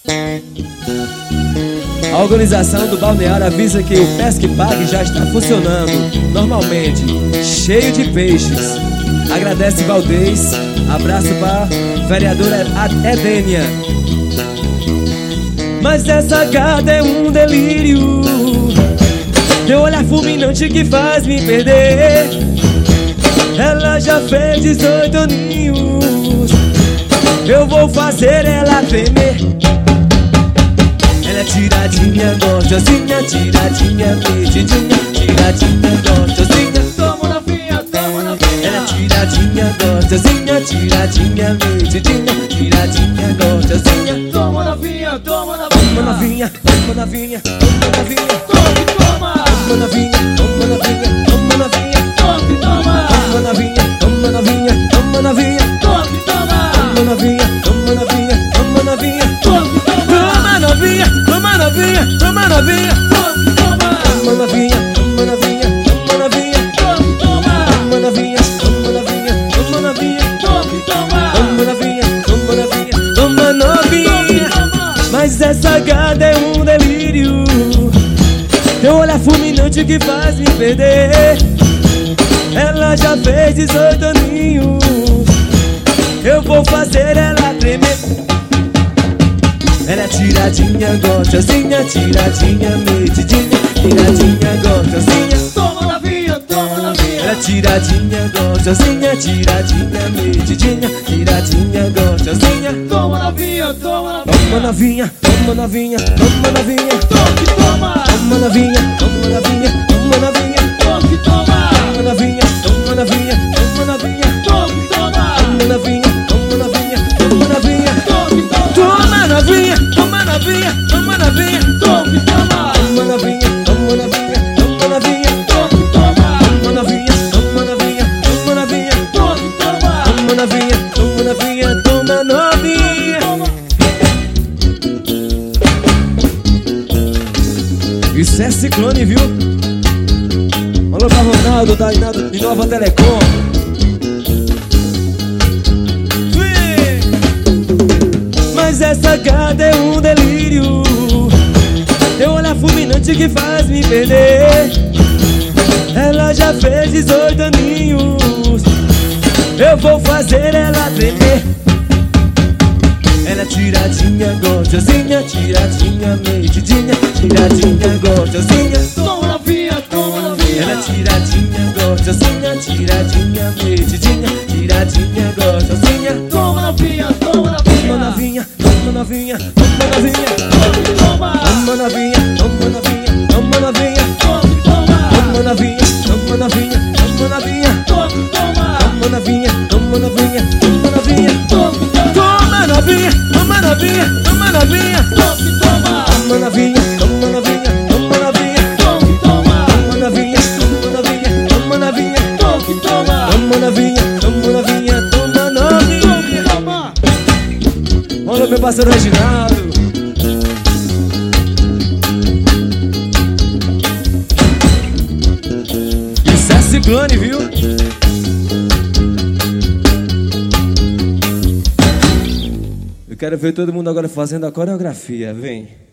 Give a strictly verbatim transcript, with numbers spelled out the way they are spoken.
A organização do balneário avisa que o Pesque Pague já está funcionando normalmente, cheio de peixes. Agradece Valdez, abraço para vereadora Edênia. Mas essa gata é um delírio, teu olhar fulminante que faz me perder. Ela já fez dezoito aninhos, eu vou fazer ela tremer. Ela é tiradinha, gostosinha, tiradinha, metidinha, tiradinha, gostosinha. Toma novinha, toma novinha. Ela é tiradinha, gostosinha, tiradinha, metidinha, tiradinha, gostosinha. Toma novinha, toma novinha. Toma novinha, toma novinha, toma novinha. Tome, toma. Toma novinha, toma novinha, toma novinha. Tome, toma. Toma novinha, toma novinha, toma novinha. Tome, toma. Toma novinha, toma novinha, toma novinha. Tome, toma. Toma novinha, toma novinha, toma novinha. Tome, toma. Toma novinha, toma novinha, toma novinha. Tome, toma. Toma novinha, toma novinha, toma novinha. Tome, toma. Toma novinha, toma novinha, toma novinha. Toma. Mas essa gata é um delírio, teu olhar fulminante que faz me perder. Ela já fez dezoito aninhos, eu vou fazer ela tremer. Ela é tiradinha, gostosinha, tiradinha, metidinha, tiradinha, gostosinha. Toma novinha, toma novinha. Ela é tiradinha, gostosinha, tiradinha, metidinha, tiradinha, gostosinha. Toma novinha, toma Toma novinha. novinha, toma novinha, toma novinha. Tome, toma. Toma novinha, toma novinha, toma novinha. Tome, toma. Toma novinha, toma novinha, toma novinha. Tome, toma. Toma novinha, toma novinha, toma novinha. Tome, toma. Toma novinha, toma novinha, toma novinha. Tome, toma. Toma novinha, toma novinha, toma novinha. Tome, toma. Toma novinha, toma novinha, toma novinha. Tome, toma. Toma novinha, toma novinha, toma novinha. Isso é Ciclone, viu? Alô pra Ronaldo da de Nova Telecom. Mas essa gata é um delírio, teu olhar fulminante que faz me perder. Ela já fez dezoito aninhos, eu vou fazer ela tremer. Ela é tiradinha, gostosinha, tiradinha, metidinha, tiradinha, gostosinha. Toma novinha, toma novinha. Ela é tiradinha, gostosinha, tiradinha, metidinha, tiradinha, gostosinha. Toma novinha, toma Toma novinha. novinha, toma novinha, toma novinha. Tome, toma. Toma novinha, toma novinha, toma novinha. Tome, toma. Toma novinha, toma novinha, toma novinha. Tome, toma. Toma novinha, toma novinha, toma novinha. Tome, toma. Toma novinha, toma novinha, toma novinha. Tome, toma. Toma novinha, toma novinha, toma novinha. Tome, toma. Toma novinha, toma novinha, toma novinha. Tome, toma. Toma novinha, toma novinha, toma novinha. Tome, toma. Olha meu parceiro Reginaldo. Isso é Ciclone, viu? Eu quero ver todo mundo agora fazendo a coreografia, vem.